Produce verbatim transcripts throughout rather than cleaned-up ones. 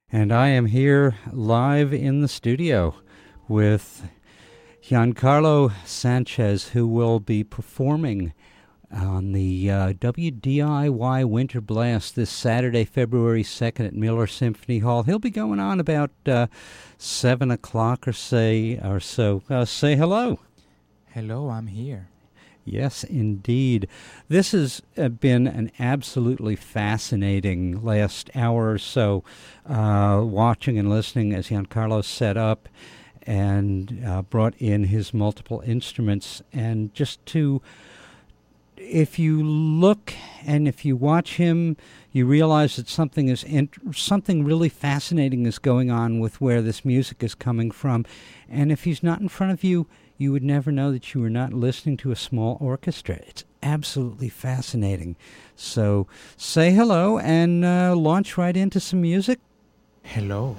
And I am here live in the studio with Giancarlo Sanchez, who will be performing on the uh, W D I Y Winter Blast this Saturday, February second at Miller Symphony Hall. He'll be going on about uh, seven o'clock or, say, or so. Uh, say hello. Hello, I'm here. Yes, indeed. This has uh, been an absolutely fascinating last hour or so, uh, watching and listening as Giancarlo set up and uh, brought in his multiple instruments. And just to, if you look and if you watch him, you realize that something is int- something really fascinating is going on with where this music is coming from. And if he's not in front of you, you would never know that you were not listening to a small orchestra. It's absolutely fascinating. So say hello and uh, launch right into some music. Hello.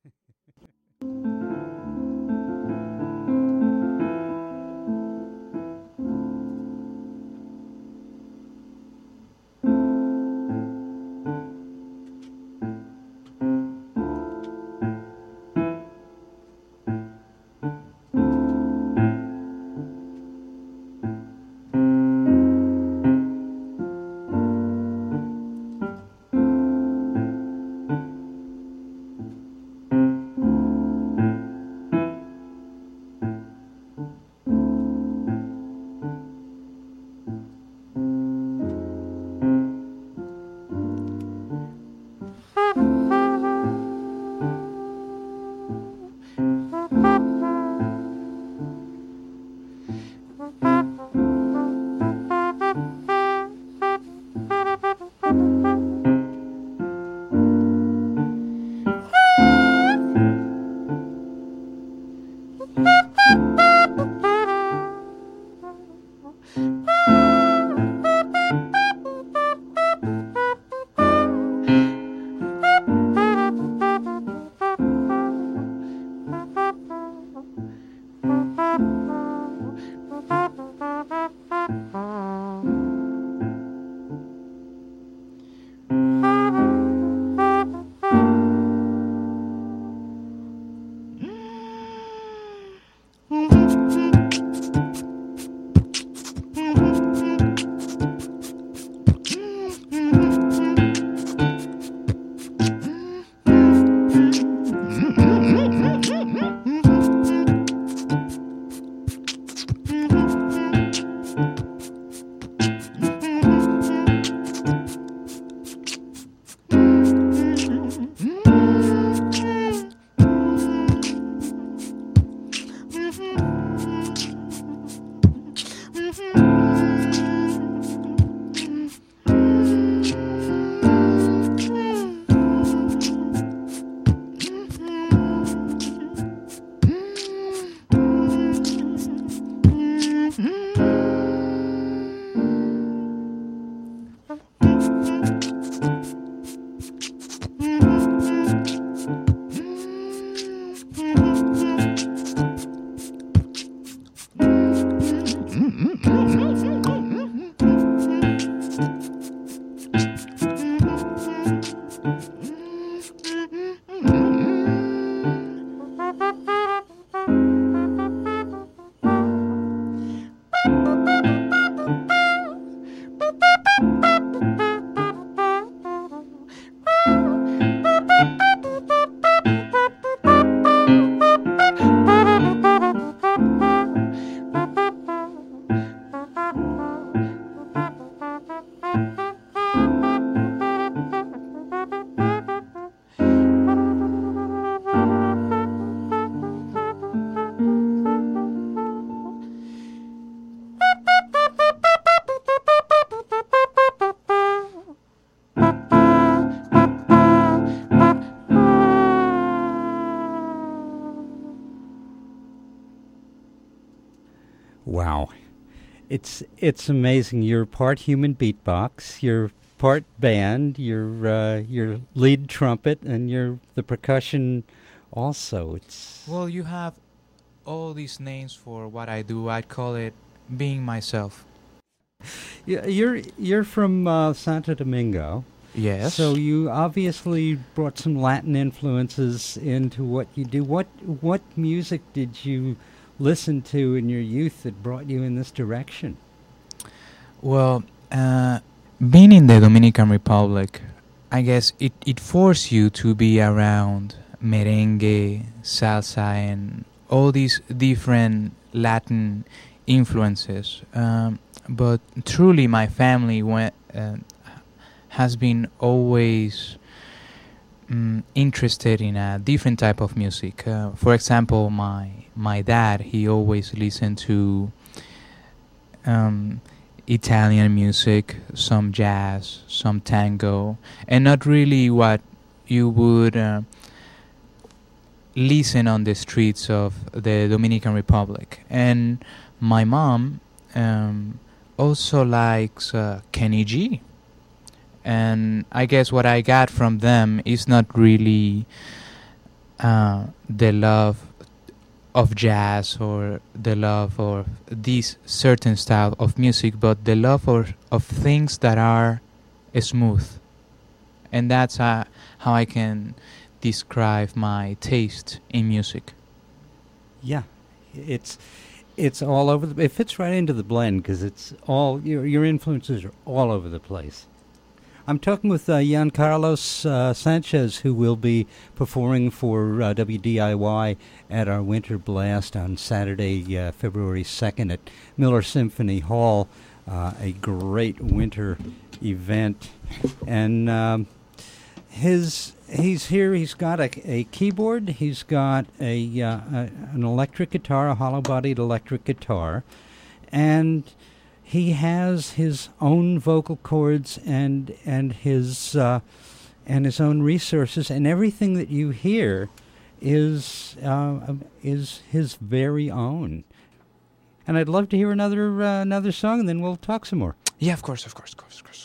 Wow. It's it's amazing. You're part human beatbox, you're part band, you're uh, your lead trumpet, and you're the percussion also. It's Well, you have all these names for what I do. I'd call it being myself. Yeah, you're you're from uh, Santo Domingo. Yes. So you obviously brought some Latin influences into what you do. What what music did you listen to in your youth that brought you in this direction? Well, uh, being in the Dominican Republic, I guess it, it forced you to be around merengue, salsa, and all these different Latin influences. Um, but truly, my family went, uh, has been always um, interested in a different type of music. Uh, for example, my my dad, he always listened to um, Italian music, some jazz, some tango, and not really what you would uh, listen on the streets of the Dominican Republic. And my mom um, also likes uh, Kenny G. And I guess what I got from them is not really uh, the love of jazz or the love for this certain style of music, but the love for, of things that are smooth. And that's uh, how I can describe my taste in music. Yeah, it's it's all over. The, it fits right into the blend because it's all your your influences are all over the place. I'm talking with uh, Jan Carlos uh, Sanchez, who will be performing for uh, W D I Y at our Winter Blast on Saturday, uh, February second at Miller Symphony Hall, uh, a great winter event. And um, his he's here. He's got a, a keyboard. He's got a, uh, a an electric guitar, a hollow-bodied electric guitar, and he has his own vocal cords and and his uh, and his own resources, and everything that you hear is uh, is his very own. And I'd love to hear another uh, another song, and then we'll talk some more. Yeah, of course, of course, of course, of course.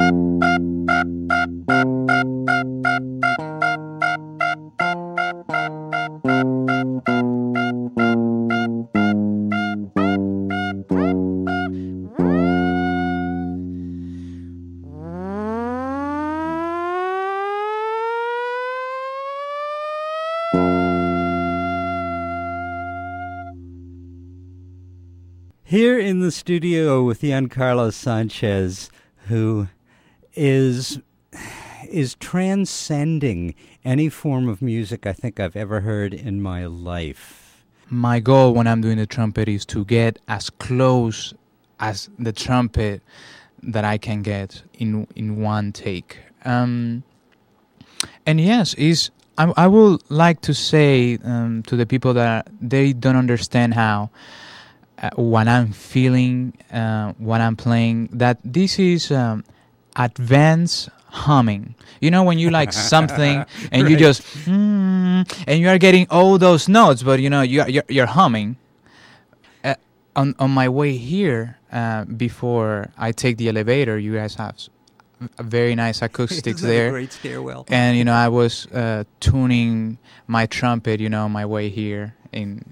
Here in the studio with Giancarlo Sanchez, who is is transcending any form of music I think I've ever heard in my life. My goal when I'm doing the trumpet is to get as close as the trumpet that I can get in in one take. Um, and yes, is I, I would like to say um, to the people that they don't understand how uh, what I'm feeling, uh, what I'm playing, that this is um, advanced humming. You know, when you like something and right. you just mm, and you are getting all those notes, but you know you're you're, you're humming. Uh, on on my way here, uh, before I take the elevator, you guys have a very nice acoustics there. A great stairwell. And you know, I was uh, tuning my trumpet. You know, my way here in.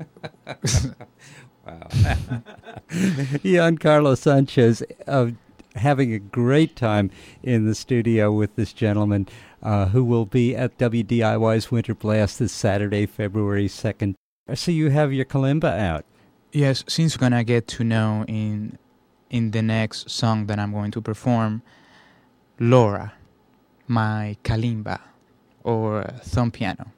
Wow. Giancarlo Sanchez, uh, having a great time in the studio with this gentleman uh, who will be at W D I Y's Winter Blast this Saturday, February second. So you have your kalimba out. Yes, since we're going to get to know in in the next song that I'm going to perform, Laura, my kalimba, or thumb piano.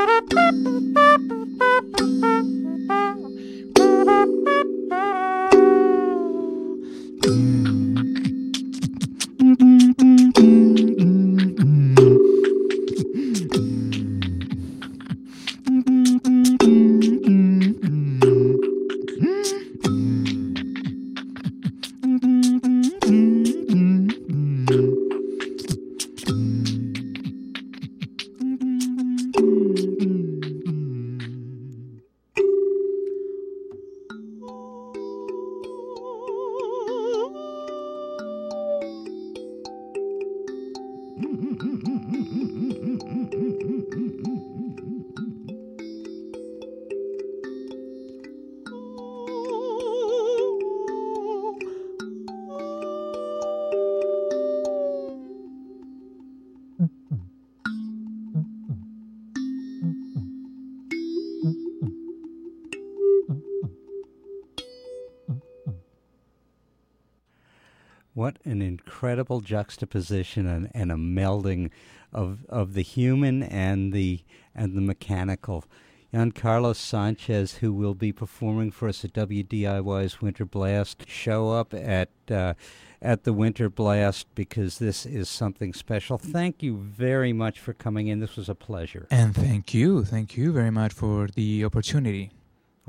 What an incredible juxtaposition and, and a melding of of the human and the and the mechanical. Giancarlo Sanchez, who will be performing for us at W D I Y's Winter Blast, show up at uh, at the Winter Blast because this is something special. Thank you very much for coming in. This was a pleasure. And thank you. Thank you very much for the opportunity.